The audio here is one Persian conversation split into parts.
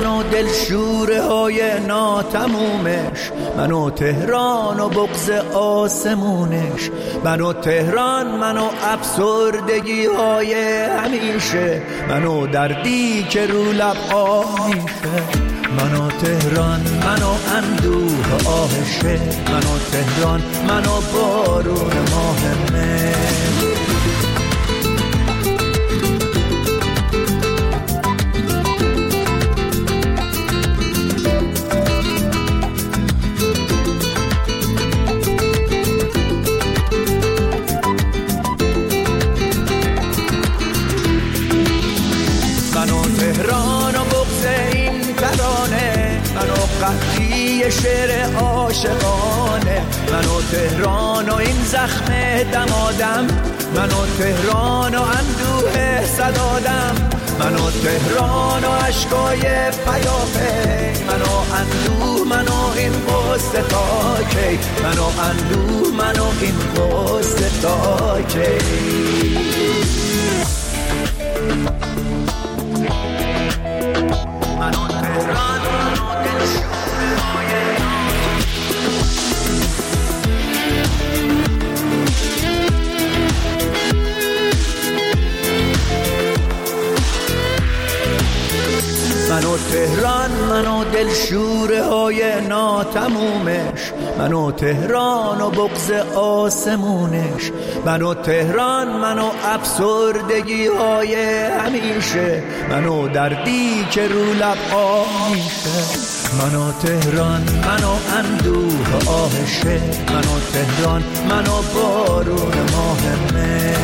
منو دلشوره های ناتمومش، منو تهران و بغض آسمونش، منو تهران، منو افسردگی های همیشه، منو دردی که رو لب آه میشه. منو تهران، منو اندوه آهشه، منو تهران، منو بارون ماه مه. منو تهران و بغض این ترانه، منو قحطی شعر عاشقانه، منو تهران و این زخم دمادم، منو تهران و اندوه صدادم، منو تهران و عشقای پیاپی، منو اندوه، منو این قصه تا کی، منو اندوه، منو این قصه تا کی. منو تهران، منو دلشوره های منو تهران، منو دلشوره های ناتمومش، منو تهران و بغض آسمونش، منو تهران، منو افسردگی های همیشه، منو دردی که رو لب آه میشه. منو تهران، منو اندوه آهشه، منو تهران، منو بارون ماه مه.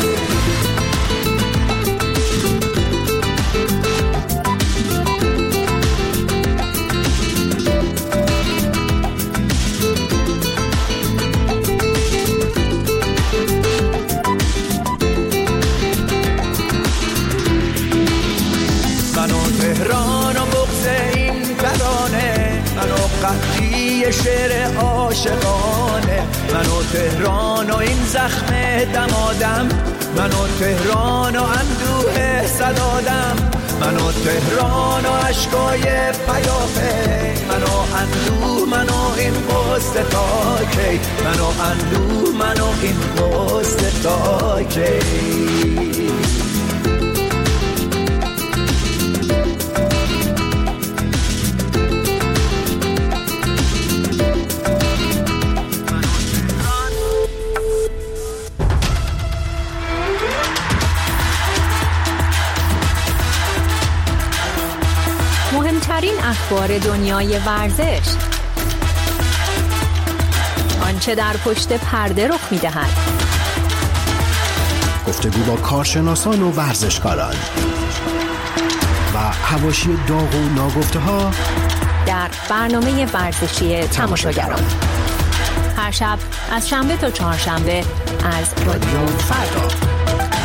تهران و بغض این ترانه، منو قحطی شعر عاشقانه، منو تهران و این زخم دمادم، منو تهران و اندوه صدادم، منو تهران و عشقای پیاپی، منو اندوه، منو این قصه تا کی، منو اندوه، منو این قصه تا کی. مهمترین اخبار دنیای ورزش، آنچه در پشت پرده رخ می‌دهد، گفتگو با کارشناسان و ورزشکاران و حواشی داغ و ناگفته‌ها در برنامه ورزشی تماشاگران، هر شب از شنبه تا چهارشنبه از رادیو فردا.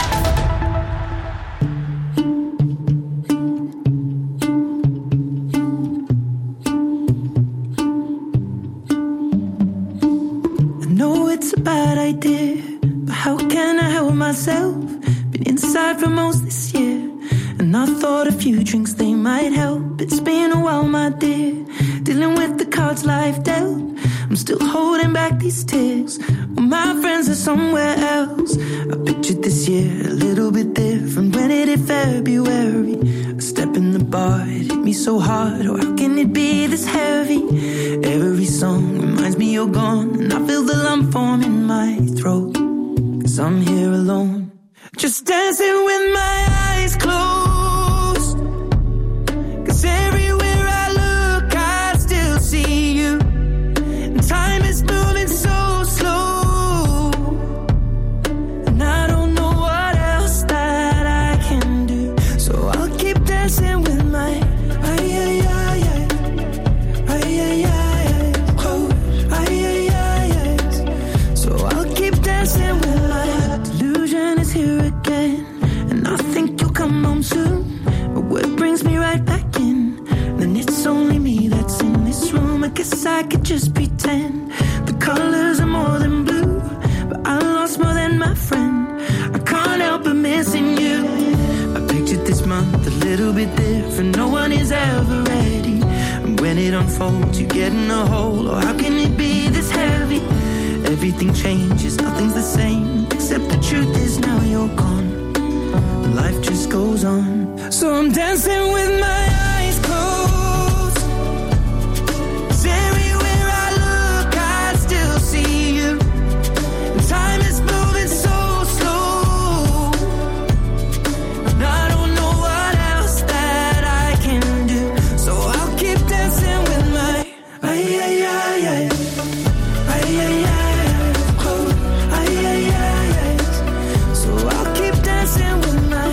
Been inside for most this year, and I thought a few drinks they might help. It's been a while, my dear, dealing with the cards life dealt. I'm still holding back these tears, well, my friends are somewhere else. I pictured this year a little bit different. When it hit February, a step in the bar, it hit me so hard. Oh, how can it be this heavy? Every song reminds me you're gone, and I feel the lump form in my throat, 'cause I'm here alone, just dancing with my eyes closed. 'Cause everywhere I look, I still see you. And time is moving so slow, and I don't know what else that I can do. So I'll keep dancing with my so I'll keep dancing with my delusion is here again, and I think you'll come home soon. But what brings me right back in, then it's only me that's in this room. I guess I could just pretend the colors are more than blue, but I lost more than my friend. I can't help but missing you. I pictured this month a little bit different. No one is ever and it unfolds. You get in a hole, or how can it be this heavy? Everything changes, nothing's the same, except the truth is now you're gone. Life just goes on. So I'm dancing with my eyes closed. 'Cause everywhere I look, I still see you. And time is moving so slow, and I don't know what else that I can do. So I'll keep dancing with my eyes closed. So I'll keep dancing with my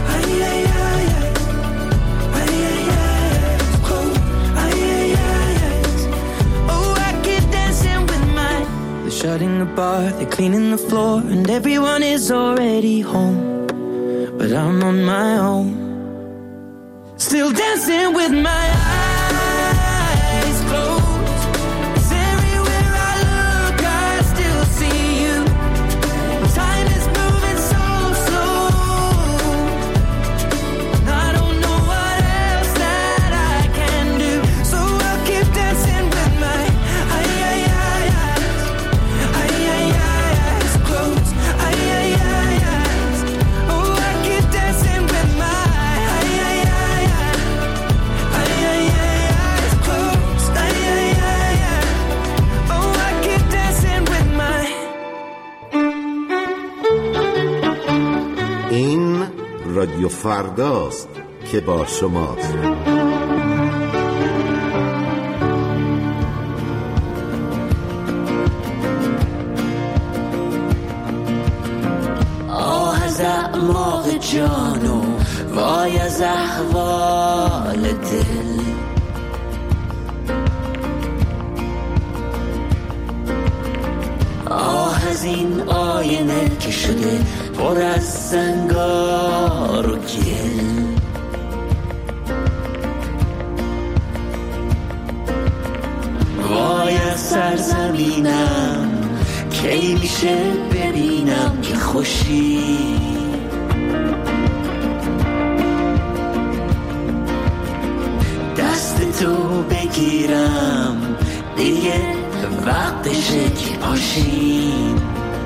shutting the bar, they're cleaning the floor, and everyone is already home. But I'm on my own, still dancing with my eyes closed. 'Cause everywhere I look, I still see you. Time is moving so slow, and I don't know what else that I can do. So I'll keep dancing with my رادیو فرداست که با شماست. آه از اعماق جان و وای از احوال دل، آه از این آینه که شده پر از زنگار و گل. وای از سرزمینم کی میشه ببینم که خوشی، دست تو بگیرم دیگه وقتشه که پاشیم.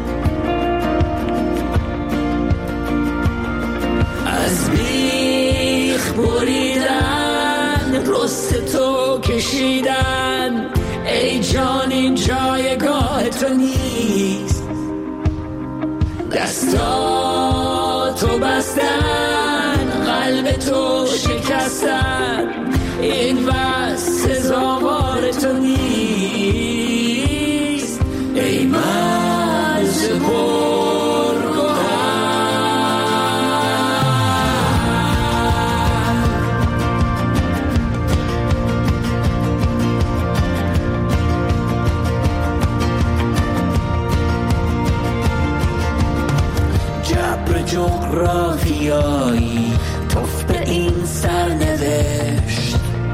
از بیخ بریدن رست تو کشیدن، ای جان این جایگاه تو نیست. دستاتو بستن قلب تو شکستن، این بس سزاوار تو نیست. ای مرز جغرافیایی توف به این سرنوشت.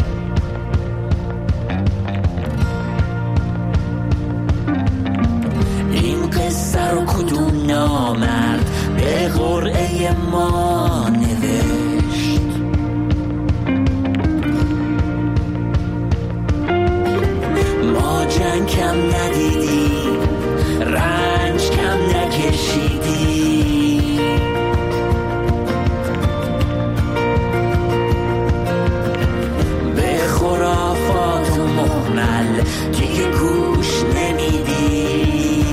این قصه رو کدوم نامرد به قرعه ما نوشت؟ ما جنگ کم ندیدیم، رنج کم نکشیدیم، دیگه گوش نمیدی.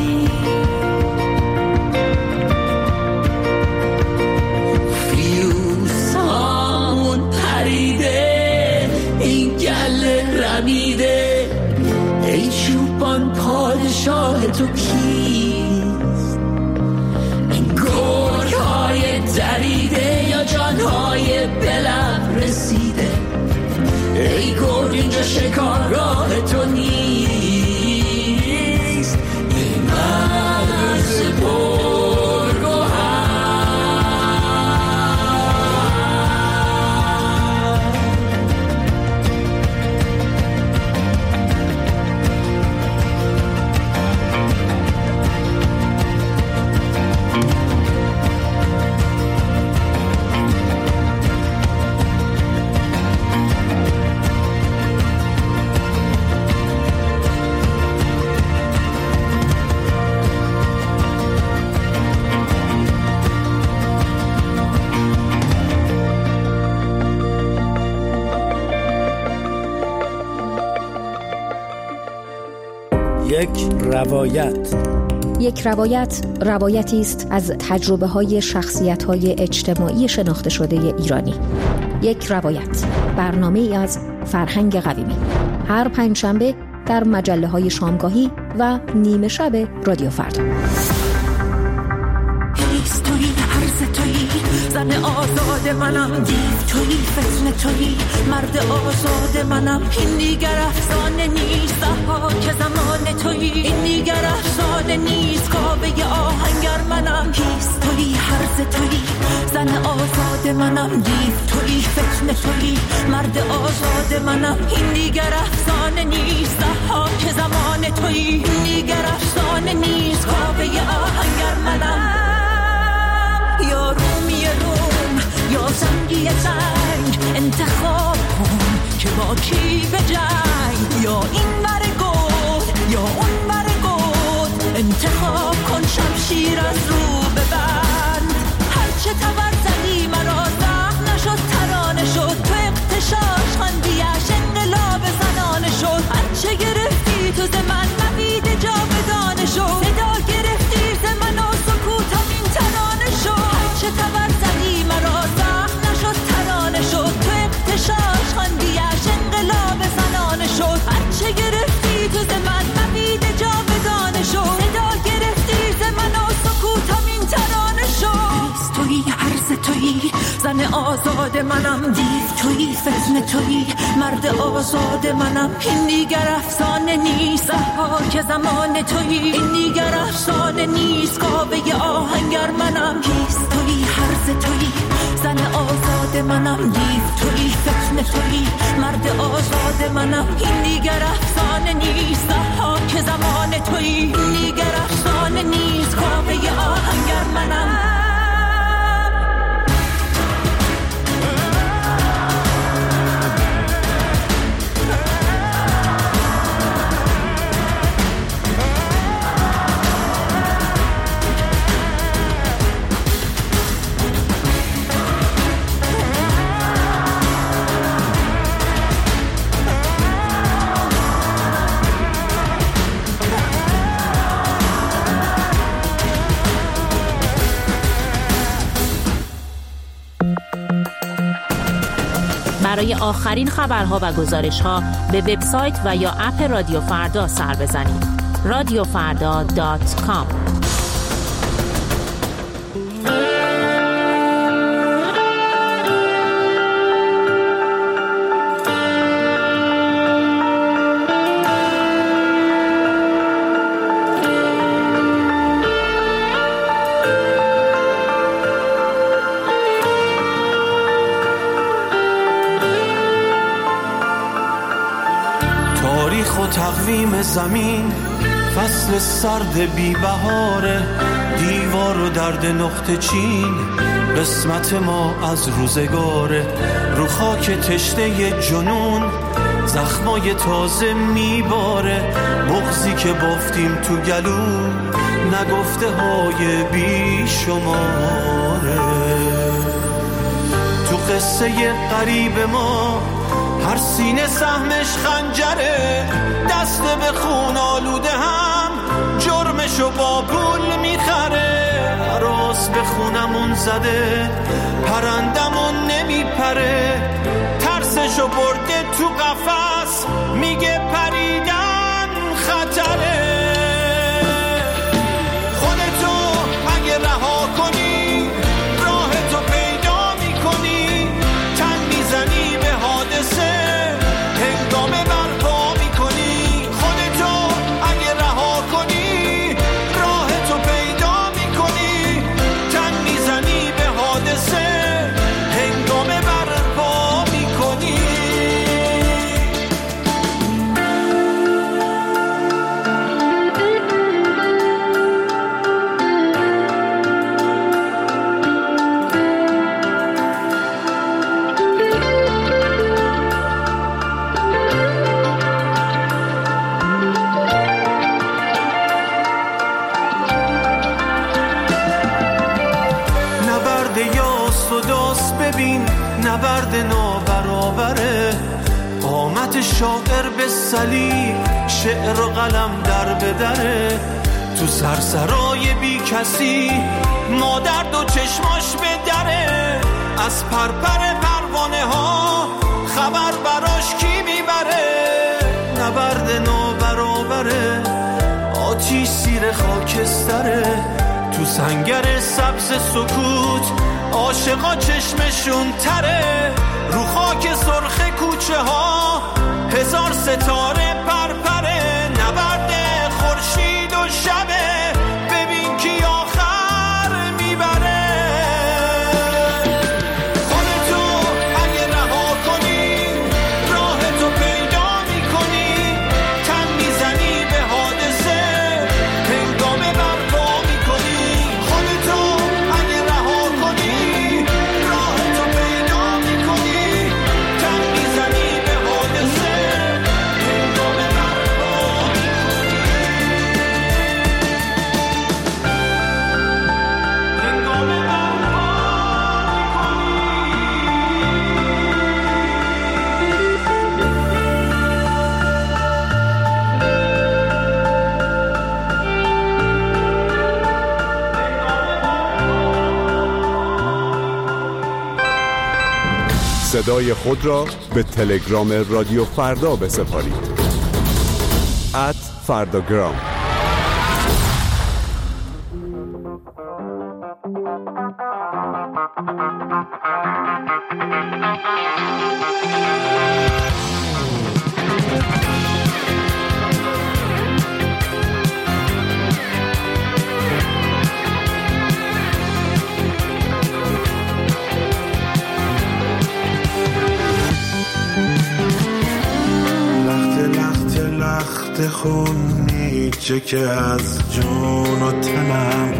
فیوز هامون پریده، این گله رمیده، ای چوبان پادشاه تو کیست؟ این گرگ های دریده یا جانهای بلب رسیده؟ ای گرگ اینجا شکارگاه تو نیست. ای مرز یک روایت روایتی است از تجربه‌های شخصیت‌های اجتماعی شناخته شده ایرانی. یک روایت، برنامه‌ای از فرهنگ قویمی، هر پنجشنبه در مجله‌های شامگاهی و نیمه شب رادیو فردا. تویی هرز تویی زن آزاد منم، دیو تویی فتنه تویی مرد آزاد منم. این دیگر افسانه نیست که زمان تویی، این دیگر افسانه نیست کابه آهنگر منم. کیست تویی هرز تویی زن آزاد منم، دیو تویی فتنه تویی مرد آزاد منم. این دیگر افسانه نیست که زمان تویی، این دیگر افسانه نیست کابه آهنگر منم. یا رومی روم یا زنگی زنگ، انتخاب کن که با کی به جنگ. یا این ور گود یا اون ور گود، انتخاب کن شمشیر از رو ببند. هرچه تبر زدی مرا زخم نشد ترانه شد، تو اغتشاش خواندیش انقلاب زنانه شد. هرچه گرفتی تو ز من نوید جاودانه شد، صدا گرفتی ز من و سکوتم این ترانه شد. چه تبر زدی مرا زخم نشد ترانه شد، تو اغتشاش خواندیش انقلاب زنانه شد. هرچه گرفتی تو ز من نوید جاودانه شد، صدا گرفتی ز من و سکوتم این ترانه شد. تویی هرز تویی زن آزاد منم، دیو تویی فتنه تویی مرد آزاد منم. این دیگر افسانه نیست که زمان تویی، این دیگر افسانه نیست کابه آهنگر منم. کیست تویی هرز تویی زن آزاد منم، دیو تویی فتنه تویی مرد آزاد منم. این دیگر افسانه نیست که زمان تویی، این دیگر افسانه نیست کابه آهنگر منم. برای آخرین خبرها و گزارش‌ها به وبسایت و یا اپ رادیو فردا سر بزنید. radiofarda.com. تقویم زمین فصل سرد بی بهاره، دیوار و درد نقطه چین قسمت ما از روزگاره. رو خاک تشنه جنون زخمای تازه میباره، بغضی که بافتیم تو گلو نگفته های بی شماره. تو قصه قریب ما هر سینه سهمش خنجره، دست به خون آلوده هم جرمشو با پول میخره. راست به خونمون زده پرندمون نمیپره، ترسشو برده تو قفس میگه پریدن خطره. خودتو اگه رها کنی راهتو پیدا میکنی، تن میزنی به حادثه هنگامه برپا میکنی. خودتو اگه رها کنی راهتو پیدا میکنی، تن میزنی به حادثه هنگامه برپا میکنی. نبرد نابرابره، آمد خط شاعر به صلیب، شعر و قلم در بدره، تو سرسرای بی کسی مادر دو چشماش به دره، از پرپر پروانه ها خبر براش کی میبره، نبرد نابرابره، آتیش زیر خاکستره، تو سنگر سبز سکوت عاشقا چشمشون تره، رو خاک سرخ کوچه ها هزار ستاره پرپره، نبرد خورشید و شبه، ببین کی آخر میبره. خودتو اگه رها کنی راه تو پیدا میکنی، تن میزنی به حادثه هنگامه برپا میکنی. خودتو اگه رها کنی راه تو پیدا میکنی، تن میزنی به حادثه هنگامه برپا میکنی، هنگامه برپا میکنی. صدای خود را به تلگرام رادیو فردا بسپارید. @فرداگرام. لخت خونی چه که از جون و تنم،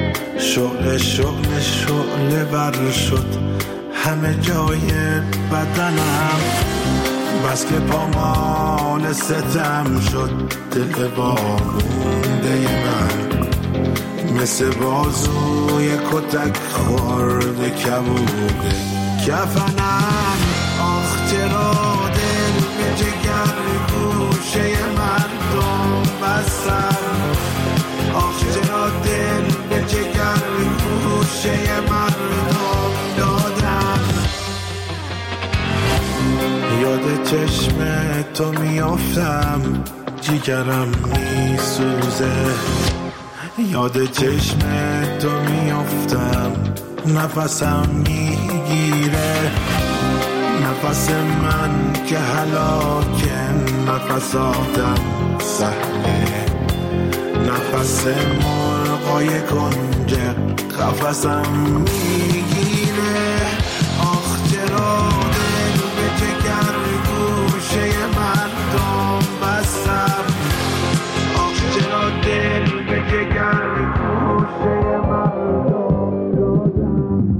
شعله بر شد همه جای بدنم، بس که پامال ستم شد دل وامونده من، مثل بازوی کتک خورده کبوده کفنم. آخ چرا دل به جگر گوشه مردم بستم، آخ چرا دل به جگر گوشه مردم دادم. یاد چشم تو میافتم جیگرم میسوزه، یاد چشم تو میافتم نفسم میگیره، نفس من که هلاکه نفس آدم سهله، نفس مرغای کنجه قفسم میگیره. آخ چرا دل به جگر گوشه مردم بستم، آخ چرا دل به جگر گوشه مردم دادم.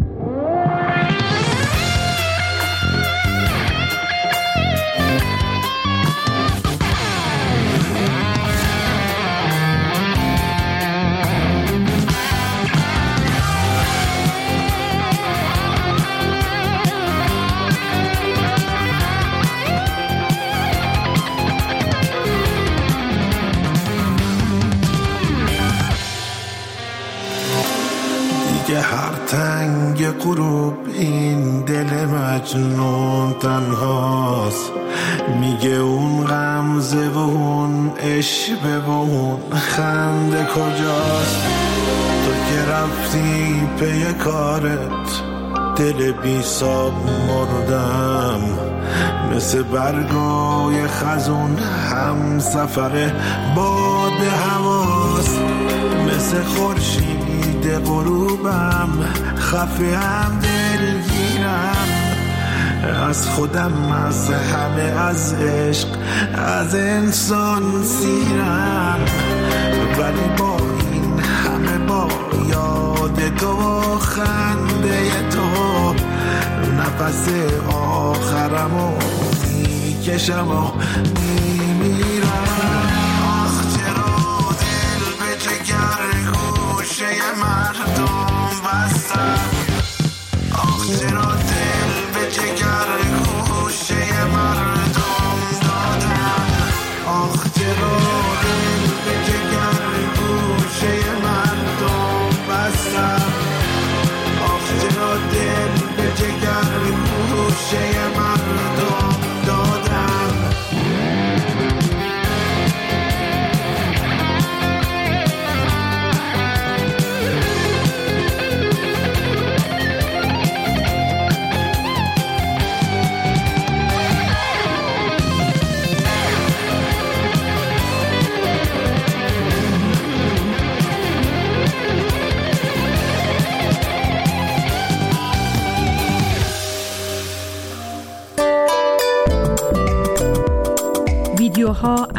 دیگه هر تنگ غروب این دل مجنون تنهاست، میگه اون غمزه و اون عشق و اون خنده کجاست. تو که رفتی پی کارت دل بی ساب مردم، مثل برگای خزون هم سفر باد هواست، مثل خورشید غروبم خفه هم دلگیرم، از خودم از همه از عشق از انسان سیرم، ولی با این همه با یاد تو و خنده تو نفس آخرمو میکشم و میمیرم. آخ چرا دل به جگر گوشه مردم بستم، آخ چرا دل به جگر گوشه مردم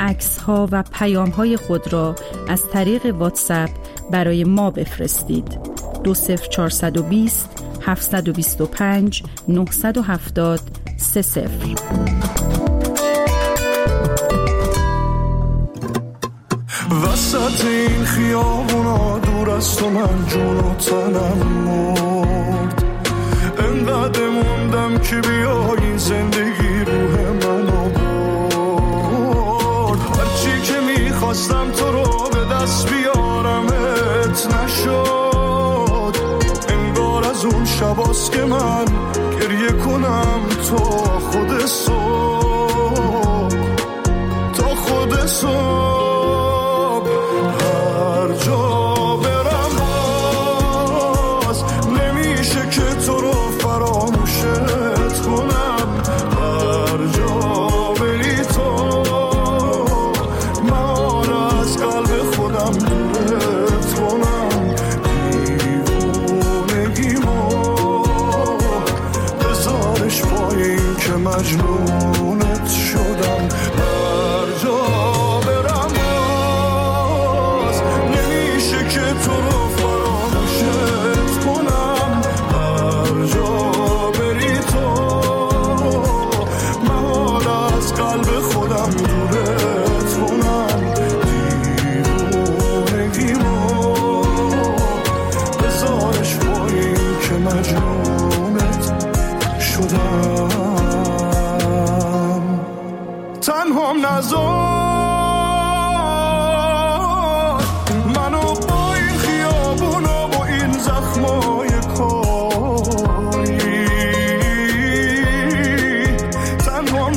عکس‌ها و پیام‌های خود را از طریق واتساپ برای ما بفرستید. 20420 725 970 30. وسط این خیابونا دور از تو من جون و تنم مرد، انقدر موندم که بیایی زندگی روح منو برد. هرچی که میخواستم تو رو به دست بیارمت نشد، انگار از اون شباست که من گریه کنم تا خود صبح، تا خود صبح. هر جا برم باز نمیشه که تو رو فراموشت کنم، هر جا بری تو من از قلب خودم دورت کنم. دیوونگیمو بذارش پایین که مجنونت شدم. هر جا برم باز نمیشه که تو رو فراموشت کنم، هر جا بری تو من از قلب خودم دورت کنم. دیوونگیمو بذارش پایین که مجنونت شدم. تنهام نذار منو با این خیابونا با این زخمای کاری، تنهام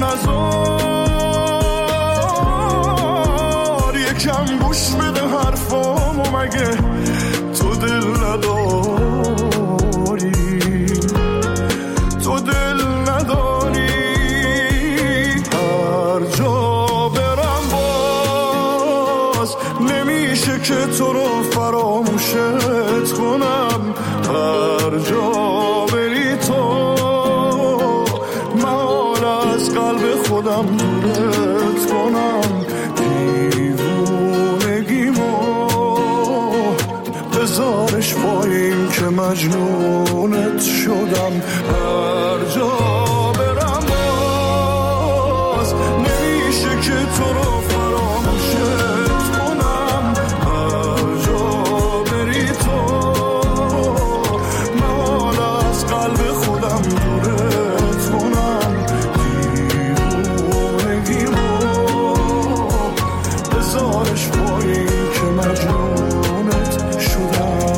نذار یکم گوش بده حرفامو، مگه تو دل نداری، تو دل نداری. هر جا برم باز نمیشه که تو رو فراموشت کنم، هر جا بری تو من از قلب خودم دورت کنم. دیوونگیمو بذارش پایین که مجنونت شدم. هر جا برم باز نمیشه که تو رو فراموشت کنم، هر جا بری تو من از قلب خودم دورت کنم. دیوونگیمو بذارش پایین که مجنونت شدم.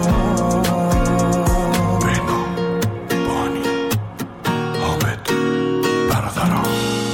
بینا، بانی، حامد، برادران.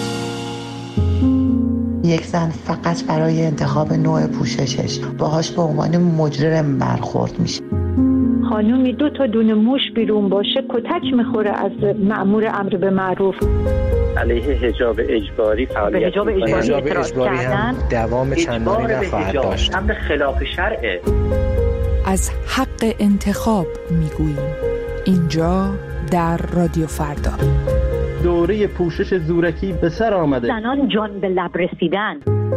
یک زن فقط برای انتخاب نوع پوششش باهاش به عنوان مجرم برخورد میشه. خانومی 2 تا دونه موش بیرون باشه کتک میخوره از مأمور امر به معروف. علیه حجاب اجباری فعالیت حجاب اجباری هم دوام چندانی نخواهد داشت. امر خلاف شرعه. از حق انتخاب میگوییم اینجا در رادیو فردا. دوره پوشش زورکی به سر آمده. زنان جان به لب رسیدن.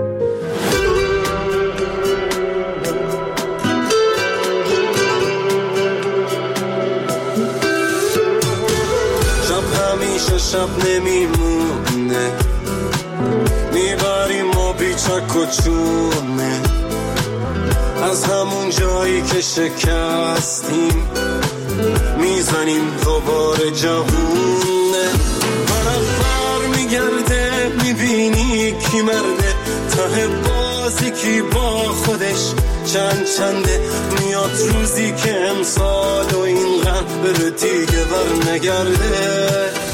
شب همیشه شب نمیمونه، میبریم ما بیچک و چونه، از همون جایی که شکستیم میزنیم دوباره جوونه. برق میگرده میبینی کی مرده، ته بازی کی با خودش چنده. میاد روزی که امسال و این غم بره دیگه بر نگرده.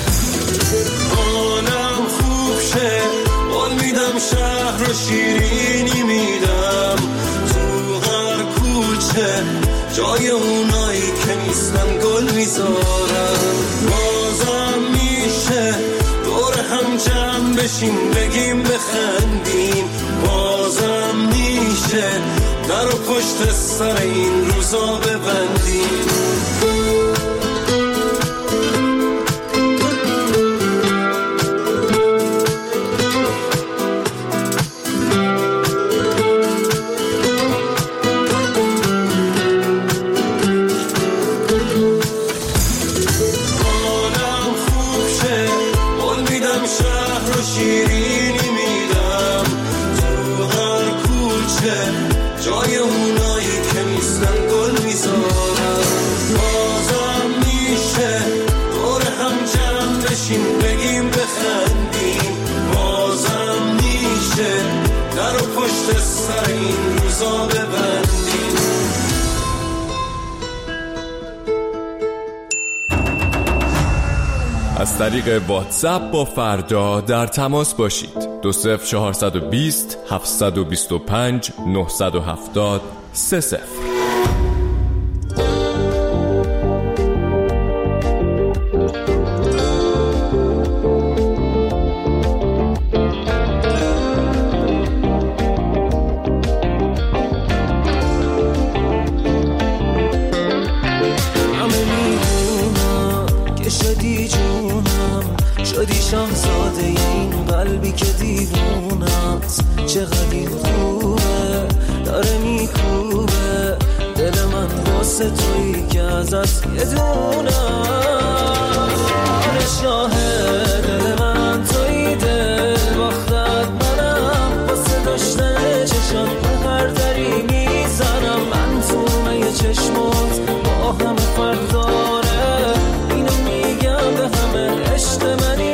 حالم خوب شه بال میدم، شهر رو شیرینی میدم، تو هر کوچه جای اونایی که نیستن گل میذارم. بازم میشه دور هم جمع بشیم بگیم بخندیم، بازم میشه در و پشت سر این روزا ببندیم. تا ببندیم. از طریق واتساپ با فردا در تماس باشید. 20420 725 970 30. شاهزاده این قلبی که دیوونه است، چقدر این خوبه داره میکوبه دل من واسه تویی که ازت یه دونه. آره شاهد دل من تویی، دل باختت منم واسه داشتن چشم به هر دری میزنم. من تو یه چشمات با همه فرق داره، اینو میگم به همه عشق منی.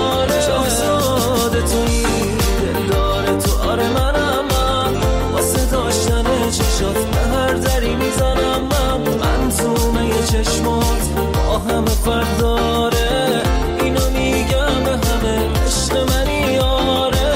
چشمات با همه فرق داره، اینو میگم به همه عشق منی. آره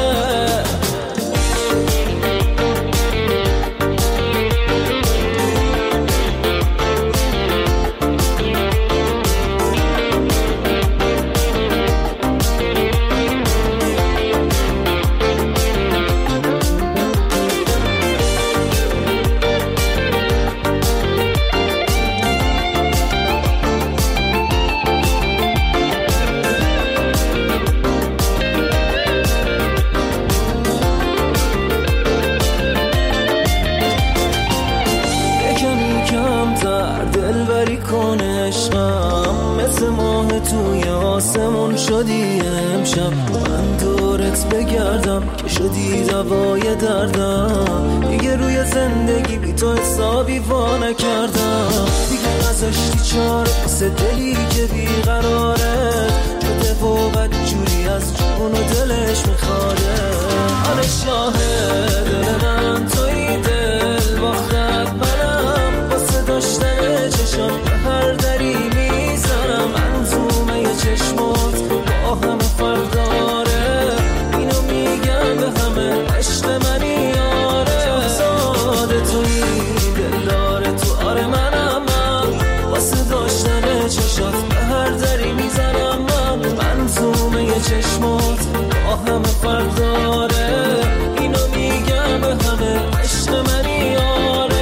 آسمون شدی امشب، من دورت بگردم که شدی دوای دردم. دیگه روی زندگی بی تو حسابی وا نکردم، دیگه نذاشتی چاره واسه دلی که بیقراره، جده و بدجوری از جون و دلش میخواره. آره شاهد دل من تویی، دل باختت منم واسه داشتن چشم به هر دری میزنم. من تو چشمات با همه فرق داره، اینو میگم به همه عشق منی. آره شاهزاده تویی، دل داره تو. آره منم من واسه داشتن چشات به هر دری میزنم. من تو چشمات با همه فرق داره، اینو میگم به همه عشق منی. آره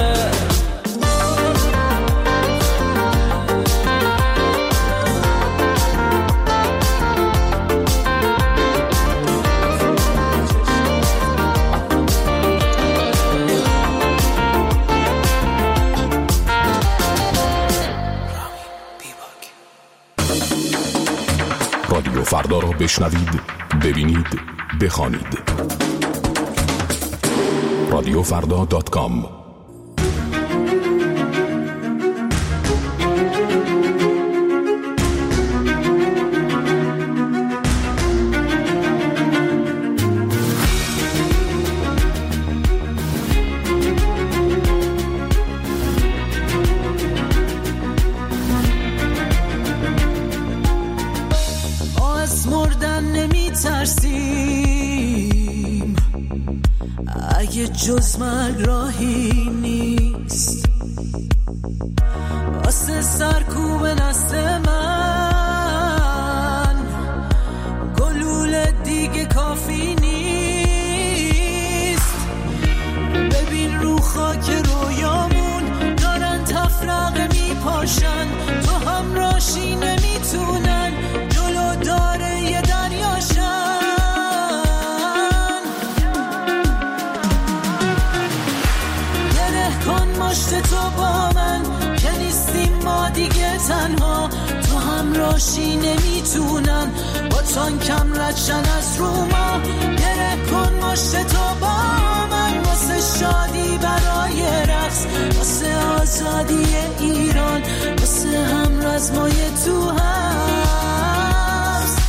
رادیو فردا را بشنوید، ببینید، بخوانید. رادیوفردا.com. جز مرگ راهی نیست واسه سرکوب نسل من، گلوله دیگه کافی نیست. ببین رو خاک رویامون دارن تفرقه میپاشن، تو همراشی نمیتونن جلو داره یه دریاشن. مشت تو با من که نیستیم ما دیگه تنها، تو همراشی نمیتونن با تانکم ردشن از رو ما. گره کن مشت تو با من واسه شادی برای رقص، واسه آزادی ایران، واسه هم رزمای تو هست.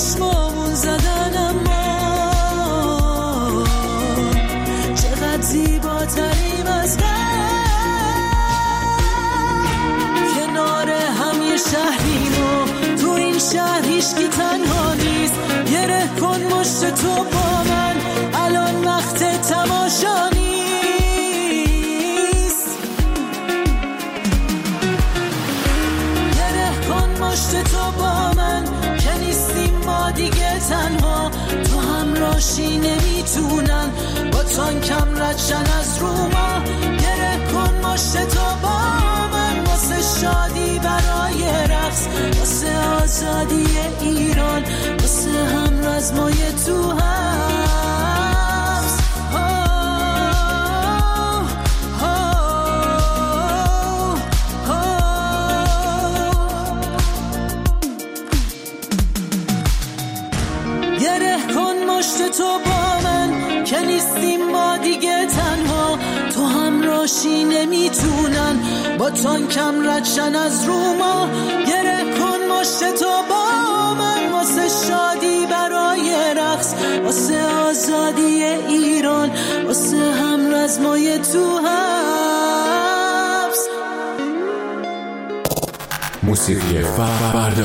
چشمامون زدن، اما چقدر زیباتریم از کنار هم یه شهریم و تو این شهر هیچکی تنها نیست. گره کن مشت تو با من، الان وقت تماشا نیست. گره کن مشت تو با من که نیستیم ما دیگه تنها. تو همراشی نمیتونن با تانکم ردشن از رو ما. گره کن مشت تو با من واسه شادی برای رقص، واسه آزادی ایران، واسه هم رزمای تو حبس. گره کن مشت تو با من که نیستیم ما دیگه تنها. تو همراشی نمیتونن با تانکم ردشن از رو ما. گره کن مشت تو با من واسه شادی برای رقص، واسه آزادی ایران، واسه هم رزمای تو حبس. موسیقی فردا.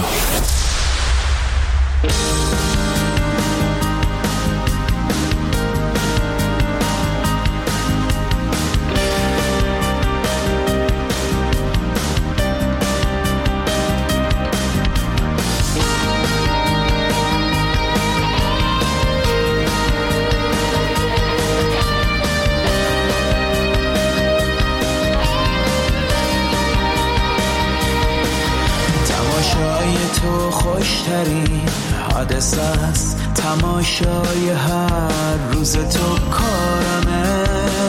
حادثه است تماشای هر روز تو کارمه.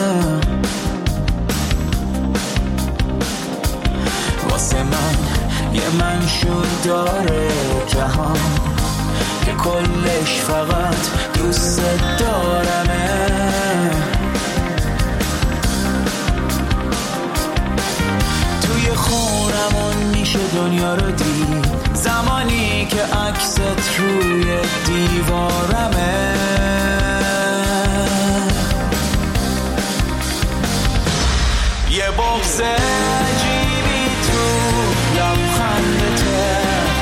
واسه من یه منشور داره جهان که کلش فقط دوست دارمه. توی خونمون میشه دنیا رو دید زمانی که عکست روی دیوارمه. یه بغض عجیبی تو لبخندته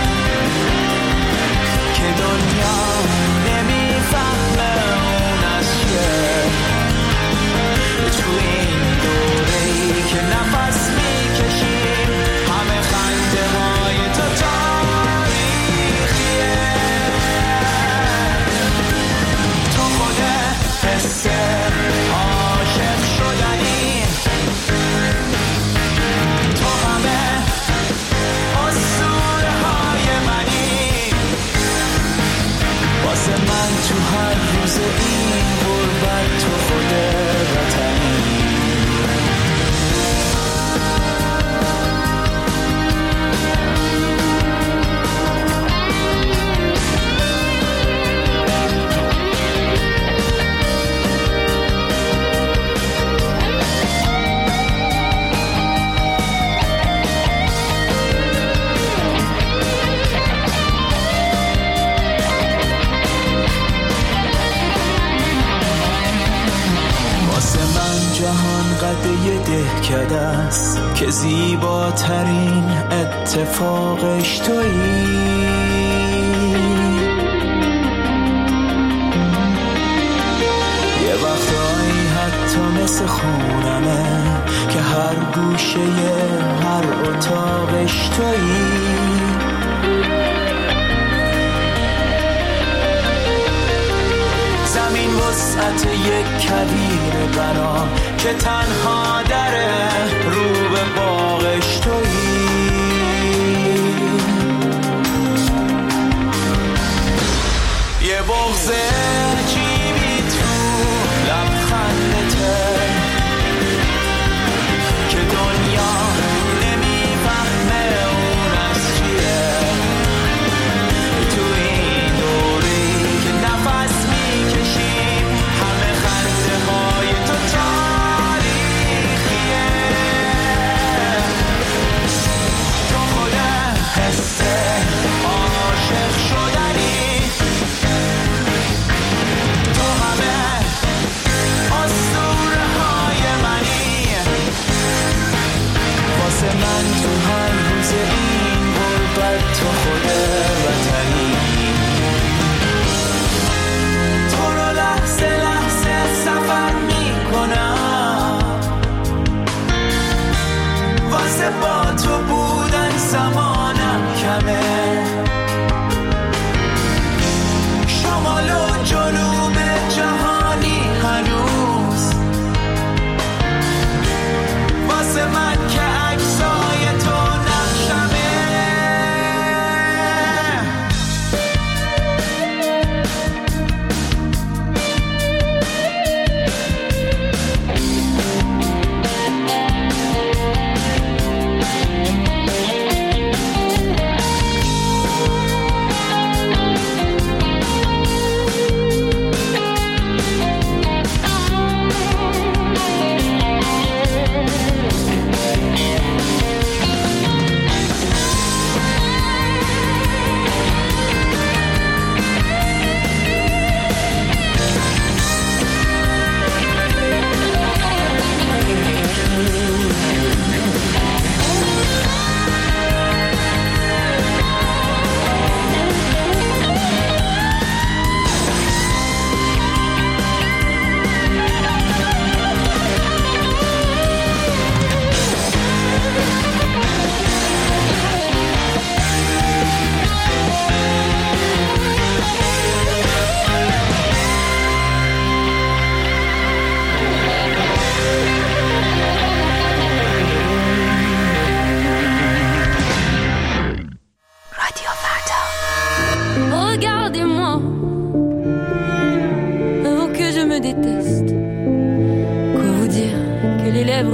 که دنیا نمیفهمه اون از چیه. تو این دوره‌ای که نفس میکشیم همه خنده های تو تاریخیه. تو خود حس عاشق شدنی، تو همه اسطوره های منی. واسه من تو هر روز این غربت تو خود وطنی. جهان قد یه دهکده است که زیباترین اتفاقش تویی. یه وقتایی حتی مثل خونمه که هر گوشه هر اتاقش تویی. زمین وسعت یک کویر برام که تنها دره رو به باغش تویی. یه بغض عجیبی تو لبخندته که دنیا نمیفهمه اون از چیه. تو این دوری که نفس میکشیم همه خنده های تو تاریخیه. تو خود حس عاشق شدنی،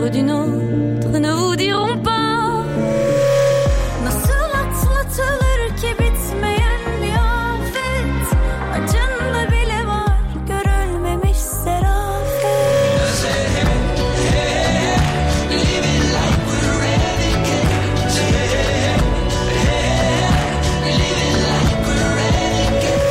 l'amour d'une autre ne vous diront pas. Nasıl atlatılır ki bitmeyen bir afet, acında bile var görülmemiş serafet. Living like we're renegades, living like we're renegades.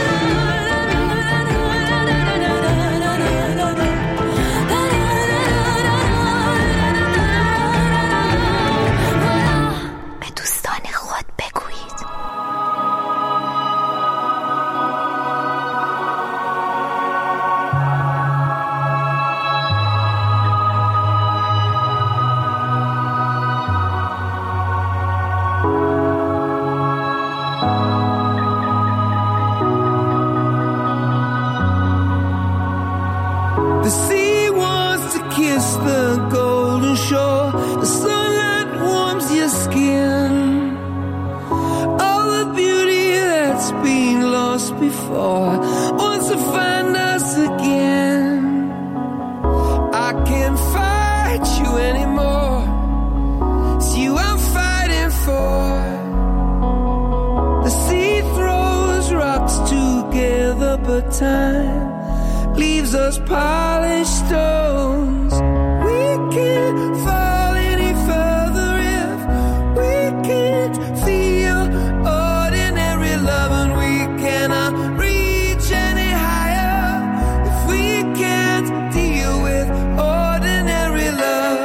The sea wants to kiss the golden shore. The sunlight warms your skin. All the beauty that's been lost before wants to find us again. I can't fight you anymore. It's you I'm fighting for. The sea throws rocks together, but time leaves us polished stones. We can't fall any further if we can't feel ordinary love, and we cannot reach any higher if we can't deal with ordinary love.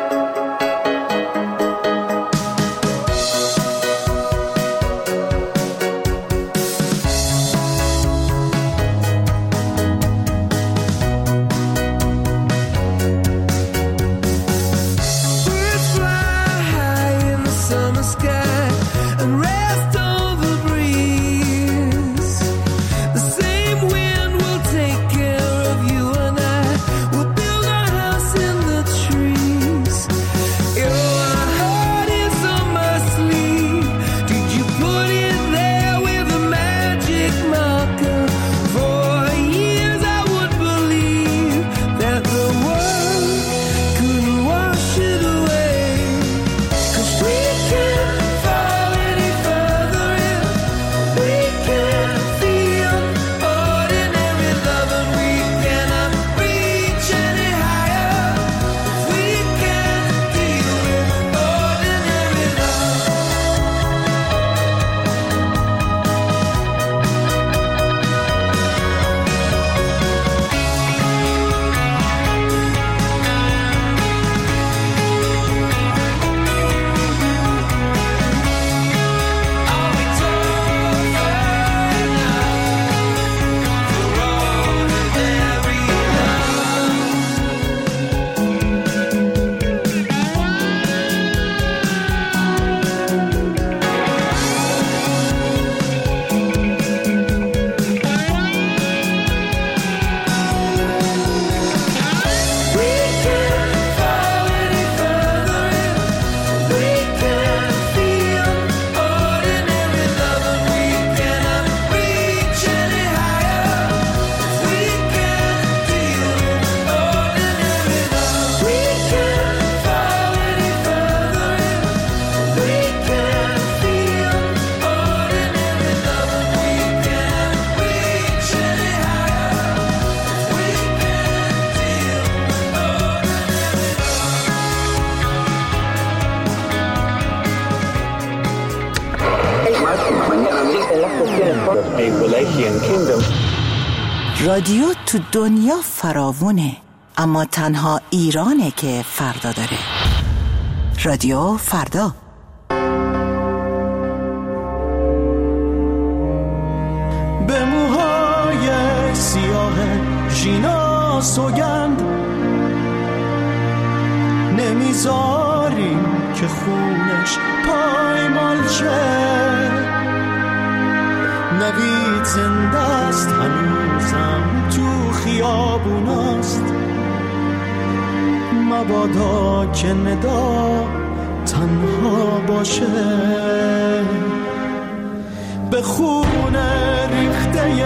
رادیو تو دنیا فراوونه، اما تنها ایرانه که فردا داره. رادیو فردا. به موهای سیاه ژینا سوگند نمیذاریم که خونش پایمال شه. نوید زنده است هنوزم تو خیابوناست، مبادا که ندا تنها باشه. به خون ریخته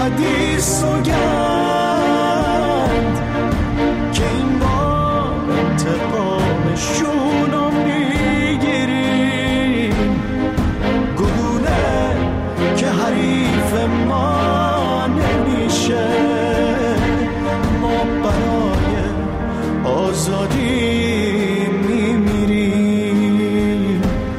حدیث سوگند که این بار ما نمیشه، ما برای آزادی میمیریم.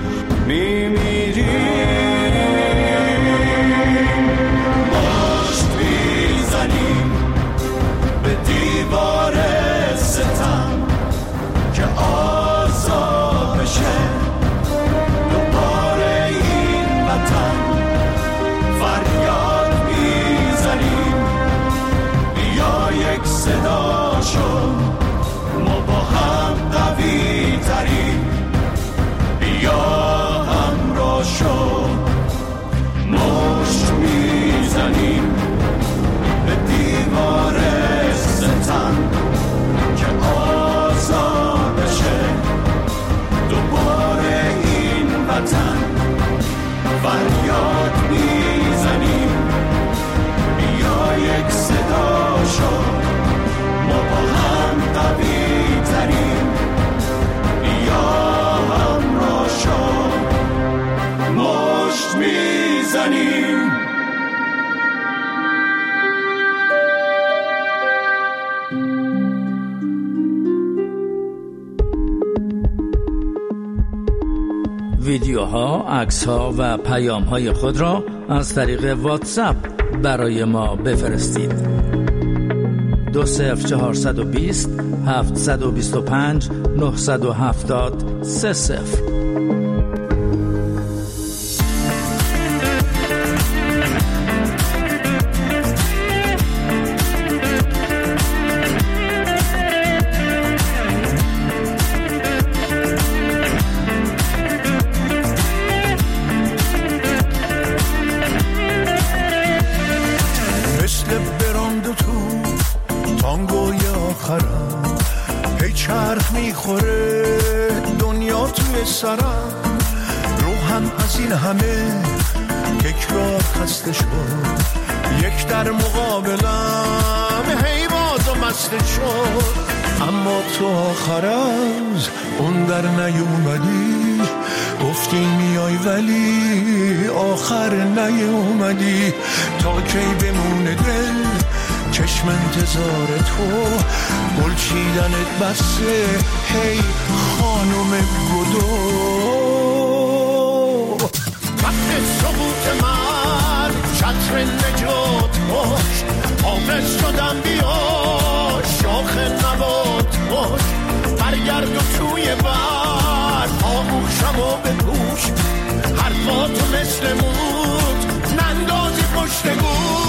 مشت میزنیم به دیوار ستم که آزاد بشه دوباره این وطن. فریاد میزنیم بیا یک صدا شو، ما با هم قوی تریم. بیا همراه شو، مشت میزنیم به دیوار ستم که آزاد بشه دوباره این وطن. فریاد میزنیم بیا یک صدا شو، ما با هم قوی تریم. بیا همراه شو، مشت میزنیم. ویدیوها، عکس‌ها و پیام‌های خود را از طریق واتساپ برای ما بفرستید. 20420 725 970 30. روحم از این همه تکرار خسته شد، یک در مقابلم هی باز و مسته شد. اما تو آخر از اون در نیومدی، گفتی میای ولی آخر نیومدی. تا کی بمونه دل چشم انتظار تو، گل چیدنت بسه هی خانم گدو. وقت سقوط من چتر نجات باش، حافظ شدم بیا شاخ نبات باش. برگرد و توی بر آغوشم و بپوش، حرفاتو مثل موت نندازی پشت گوش.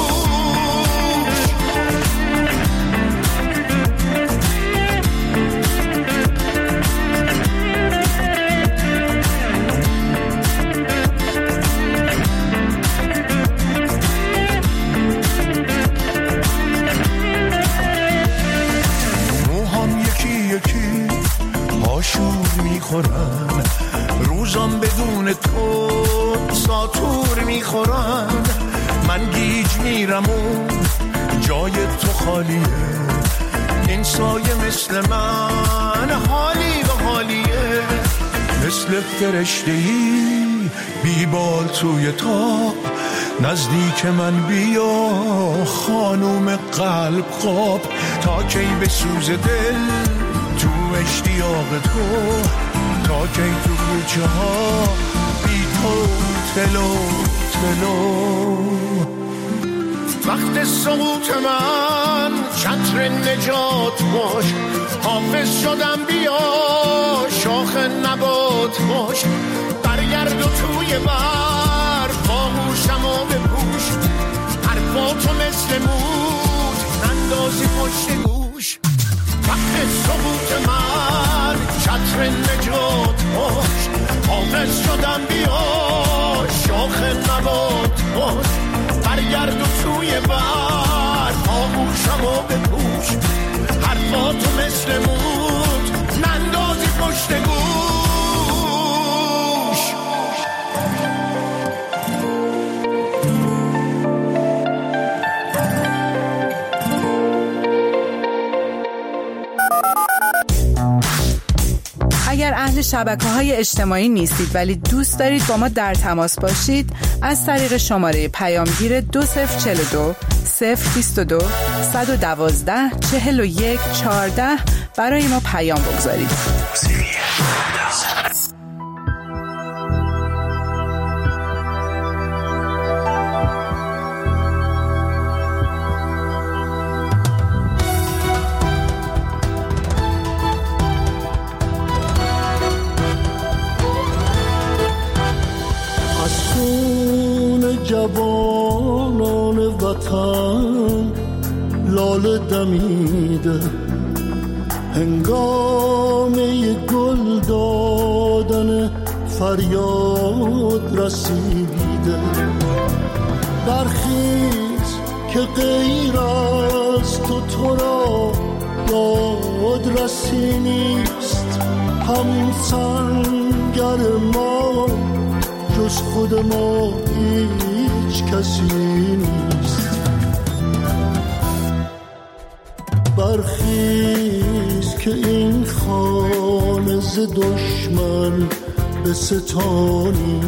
آشور میخورن، روزم بدون تو ساتور میخورن. من گیج میرم و جای تو خالیه، این سایه مثل من حالی و حالیه. مثل فرشته‌ای بیبال توی تاب، نزدیک من بیا خانوم قلب خواب. تا کی بسوز دل تو اشتیاق تو، تا کی تو کوچه ها بی تو تلو تلو. وقت سقوط من چتر نجات باش، حافظ شدم بیا شاخ نبات باش. برگرد و توی بر باهوشم و بپوش، حرفاتو مثل موت نندازی پشت گوش. وقت سقوط من چتر نجات باش، حافظ شدم بیا شاخ نبات باش. برگرد و توی بر آغوشم و بپوش، حرفاتو مثل موت نندازی پشت گوش. اگر اهل شبکه‌های اجتماعی نیستید ولی دوست دارید با ما در تماس باشید، از طریق شماره پیامگیر 2042 022 112 41 14 برای ما پیام بگذارید. جوانان وطن لاله دمیده، هنگامه گل دادن فریاد رسیده. برخیز که غیر از تو را دادرسی نیست، همسنگر ما جز خود ما هیچ کسی نیست. برخیز که این خانه ز دشمن به ستانی،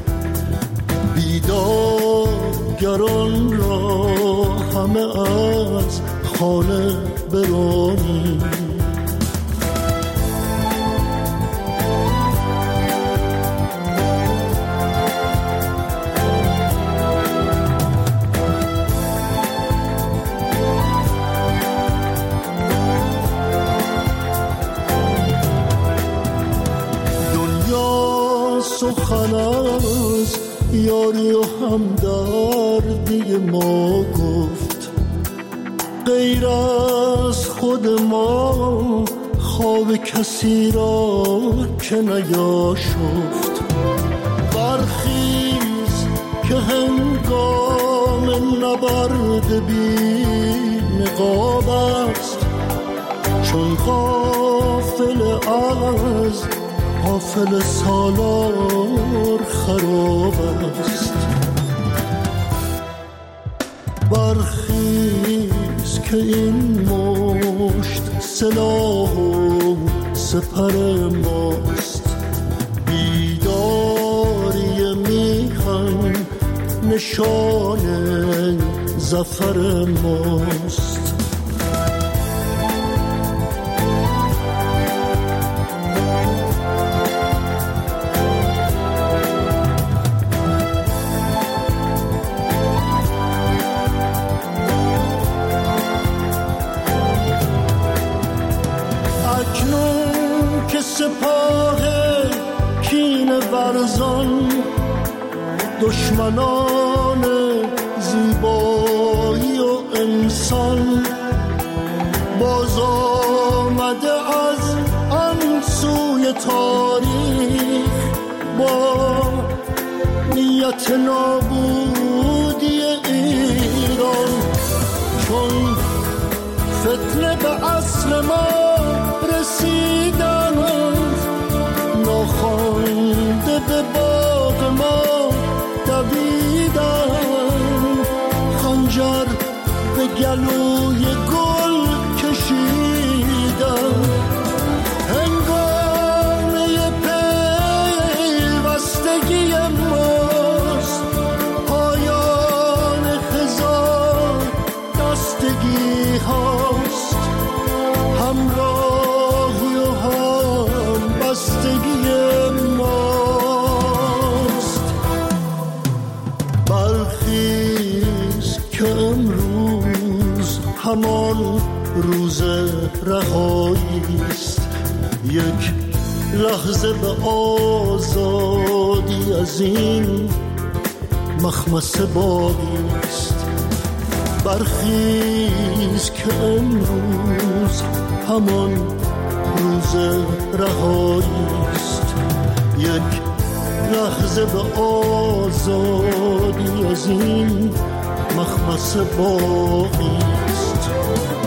بیدارگران را همه از خانه برانی. سخن از یاری و همدردی ما گفت، غیر از خود ما خواب کسی را که نیاشفت. برخیز که هنگام نبرد بی نقاب است، چون غافل از غافل سالار خراب است. برخیز که این مشت سلاح و سپر ماست، بیداری میهن نشان ظفر ماست. سپاه کینه ورزان، دشمنان زیبایی و انسان، باز آمده از آن سوی تاریخ با نیت نابودی ایران. چون فتنه به اصل ما رسیدن، ناخوانده به باغ ما دویدن، خنجر به گلوی گل کشیدن. هنگامه پیوستگی ماست، پایان هزار دستگی هاست، همراهی و هم بستگی ماست. برخیز که امروز همان روز رهایی است، یک لحظه به آزادی از این مخمصه باری است. برخیز که امروز همان روز رهایی است، یک لحظه به آزادی از این مخمصه باقی است.